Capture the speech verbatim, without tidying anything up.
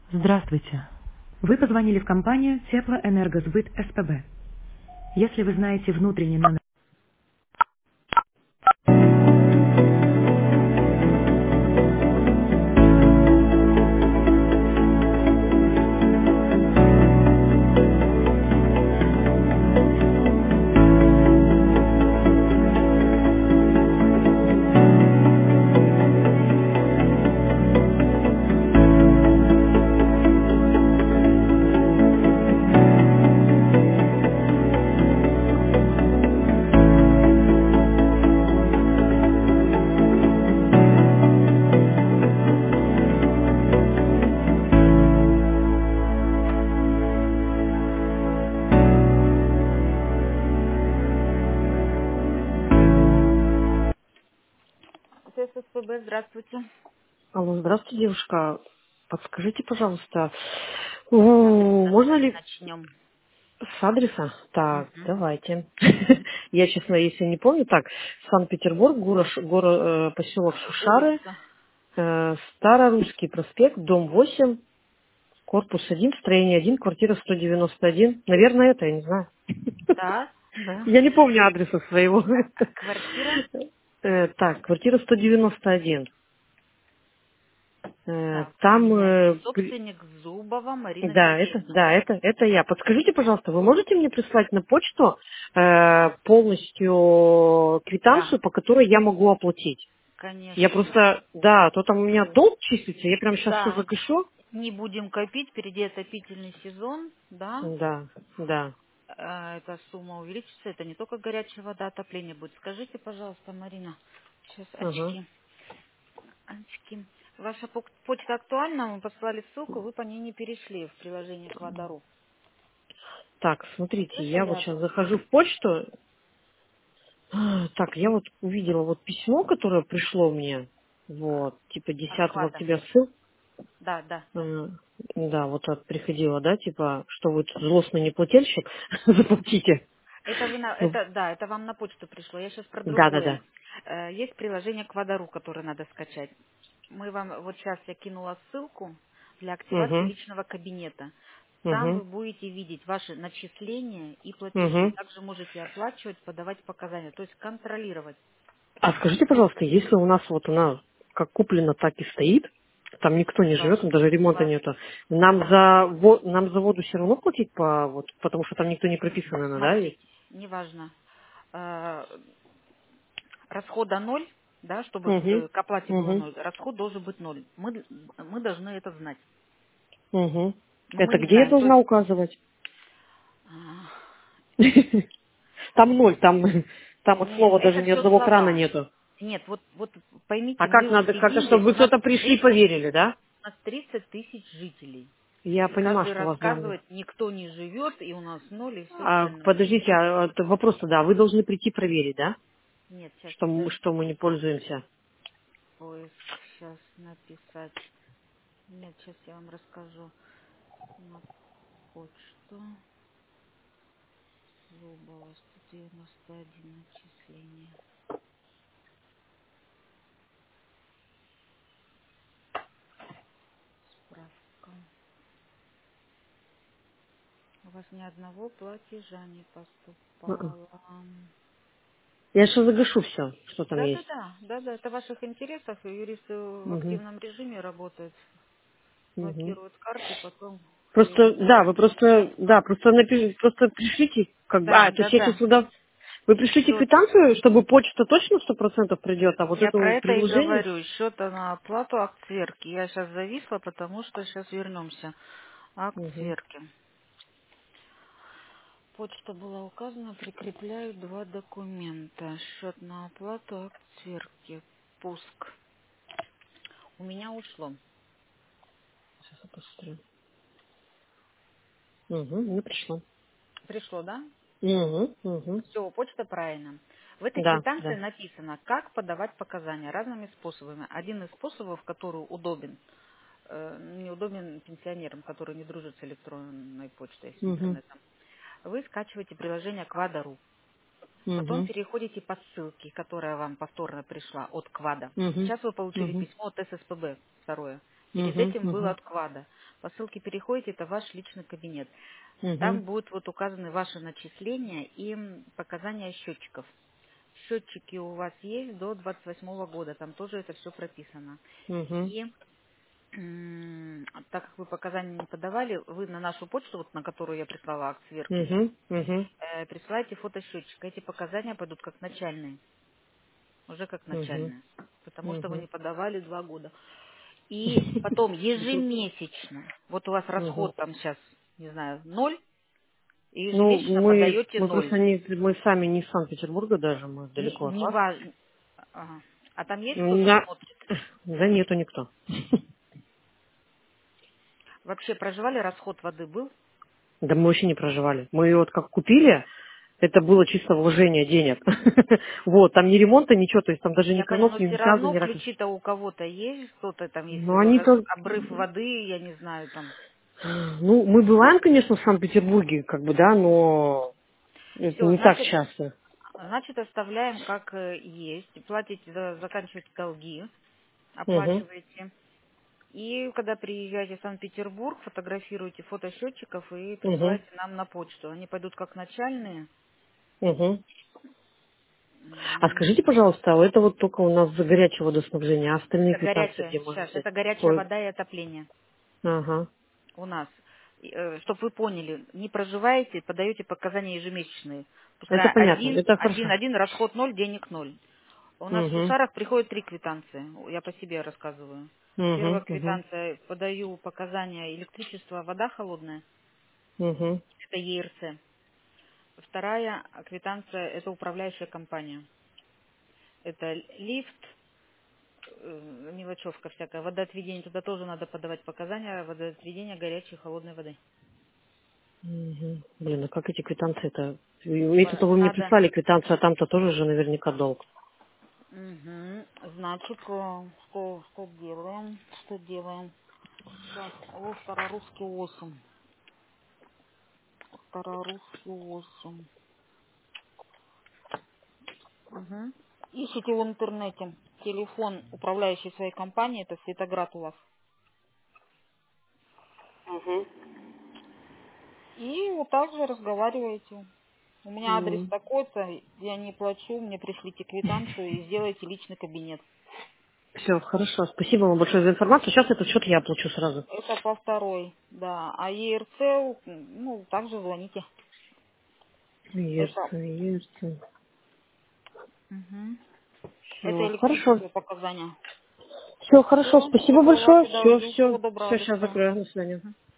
Здравствуйте. Вы позвонили в компанию Теплоэнергосбыт СПБ. Если вы знаете внутренний номер... ТССПБ, здравствуйте. Алло, здравствуйте, девушка. Подскажите, пожалуйста, С у, адреса можно давайте ли начнем. с адреса? Так, Мгм. давайте. Я, честно, если не помню, так, Санкт-Петербург, город, город, поселок Шушары, Улица. э, Старорусский проспект, дом восемь, корпус один, строение один, квартира сто девяносто один. Наверное, это, я не знаю. Да, да. Я не помню адреса своего. А- а Квартира. Э, Так, квартира сто девяносто один. Э, Так, у Там меня есть э, при- собственник Зубова Марина Да, это, Сергеевна. да, это, это я. Подскажите, пожалуйста, вы можете мне прислать на почту э, полностью Да, квитанцию, по которой я могу оплатить? Я конечно. просто, да, а то там у меня долг числится, я прямо сейчас все Да, загышу. не будем копить, впереди отопительный сезон, да. Да, да. Э, Эта сумма увеличится. Это не только горячая вода, отопление будет. Скажите, пожалуйста, Марина, сейчас Ага. очки. Очки. Ваша пок- почта актуальна, мы послали ссылку, вы по ней не перешли в приложение к Водору. Так, смотрите, я Слышали вот о сейчас том? захожу в почту. А, Так, я вот увидела вот письмо, которое пришло мне. Вот, типа От десятого Квада. октября ссылка. Да, да, да. Э, Да, вот так приходила, да, типа, что вы тут злостный неплательщик, заплатите. Это вы на, Ну, это, да, это вам на почту пришло. Я сейчас про да, да, другое. да. Э, Есть приложение к Водору, которое надо скачать. Мы вам, вот сейчас я кинула ссылку для активации Угу, личного кабинета. Там угу, вы будете видеть ваши начисления и платежи. угу. Также можете оплачивать, подавать показания, то есть контролировать. А скажите, пожалуйста, если у нас вот она как куплена, так и стоит, там никто не живет, там Неважно. даже ремонта Неважно. нету, нам за, во- нам за воду все равно платить по, вот, потому что там никто не прописан, наверное, да? ведь? Смотрите, неважно. Э, Расхода ноль, да, чтобы Угу, э, к оплате было угу, ноль. Расход должен быть ноль. Мы, д- мы должны это знать. угу. Но мы Это не где я знаем. То должна есть указывать? а, Там ноль, там, там от нет, слова даже это ни все одного крана слова. нету. Нет, вот, вот поймите, А мы как надо, как-то, учредили, чтобы вы у нас кто-то пришли и тридцать поверили, да? у нас тридцать тысяч жителей. Я И понимаю, каждый что у вас много. рассказывает, никто не живет, и у нас ноль, и все А, остальное. подождите, а, вот вопрос тогда, вы должны прийти проверить, да? Нет, сейчас Что мы, что мы подождите. не пользуемся. Поиск сейчас написать. Нет, сейчас я вам расскажу на почту. Зубова, сто девяносто один начисление. Справка. У вас ни одного платежа не Мгм. поступало. Я сейчас загашу все, что там есть. Да-да-да, да-да, это в ваших интересах. И юристы в Мгм. активном режиме работают, Мгм. блокируют карты, потом все Просто, эти да, вы просто, да, просто напи- просто пришлите, как бы, Да, а, то есть я сейчас да-да. сюда, вы пришлите Счет. квитанцию, чтобы почта точно сто процентов придет, а вот Я это про это и приложение. говорю. Счет на оплату акт сверки. Я сейчас зависла, потому что сейчас вернемся. Акт Мгм. сверки. Почта была указана, прикрепляю два документа. Счет на оплату, акт сверки, пуск. У меня ушло. Сейчас я посмотрю. Угу, не пришло. Пришло, да? Угу, угу. Все, почта правильно. В этой Да, квитанции да. написано, как подавать показания разными способами. Один из способов, который удобен, э, неудобен пенсионерам, которые не дружат с электронной почтой, с Угу, интернетом. Вы скачиваете приложение Квада.ру. Потом угу, переходите по ссылке, которая вам повторно пришла от Квада. угу, Сейчас вы получили угу. письмо от ССПБ, второе. Перед Угу, этим был угу, от Квада. По ссылке переходите, это ваш личный кабинет. угу, Там будут вот указаны ваши начисления и м, показания счетчиков. Счетчики у вас есть до двадцать восьмого года, там тоже это все прописано. угу, И м, так как вы показания не подавали, вы на нашу почту, вот на которую я прислала акт сверки, угу, угу, э, присылаете фото счетчика. Эти показания пойдут как начальные, уже как угу, начальные, потому что вы угу. не подавали два года. И потом ежемесячно, вот у вас Угу. расход там сейчас, не знаю, ноль, и Ну, ежемесячно мы, подаете мы просто ноль. не, мы сами не из Санкт-Петербурга даже, мы Не, далеко от не вас. важно. Ага. А там есть У кто-то меня, смотрит? да нету никто. Вообще проживали, расход воды был? Да мы вообще не проживали. Мы ее вот как купили, это было чисто вложение денег. Вот, там ни ремонта, ничего, то есть там даже ни Я поняла, кранов, но ни все газа, равно ни раковин. ключи-то у кого-то есть, кто-то там, если Ну, вот они раз- как... обрыв воды, я не знаю, там. Ну, мы бываем, конечно, в Санкт-Петербурге, как бы, да, но это Все, не так значит, часто. значит, оставляем как э, есть, платите, за- заканчиваете долги, Угу, оплачиваете. И когда приезжаете в Санкт-Петербург, фотографируйте фото счетчиков и угу, присылайте нам на почту. Они пойдут как начальные. угу. А М, скажите, пожалуйста, а это вот только у нас за горячее водоснабжение, а остальные Это квитанции горячая, где можно сейчас, взять? это горячая Ой, вода и отопление ага. у нас. Чтобы вы поняли, не проживаете, подаете показания ежемесячные. Это Пускай понятно, один, это один, хорошо. один, расход ноль, денег ноль. У нас в Угу, Сусарах приходят три квитанции. Я по себе рассказываю. Первая угу, угу, квитанция, подаю показания электричество, вода холодная. угу. Это ЕРЦ. Вторая квитанция – это управляющая компания. Это лифт, э, мелочевка всякая, водоотведение. Туда тоже надо подавать показания водоотведения горячей и холодной воды. Мгм. Блин, а как эти квитанции-то? По- Эти-то вы мне Надо. прислали квитанцию, а там-то тоже же наверняка долг. Мгм. Значит, э, что, что делаем? Что делаем? Сейчас, о, Старорусский восемь. Старорусский восемь. Угу. Ищите в интернете телефон управляющей своей компании, это Светоград у вас. Угу. И вот так же разговариваете. У меня адрес такой-то, я не плачу, мне пришлите квитанцию и сделайте личный кабинет. Все, хорошо. Спасибо вам большое за информацию. Сейчас этот счет я оплачу сразу. Это по второй, да. А ЕРЦ, ну, также звоните. Это, Ерца, ерца. мгм. Это Все, хорошо. электрические показания. Все, хорошо. Все, Спасибо большое. закрывайте Все, долги. Всего все. доброго, Все, до сейчас свидания. закрою. До свидания.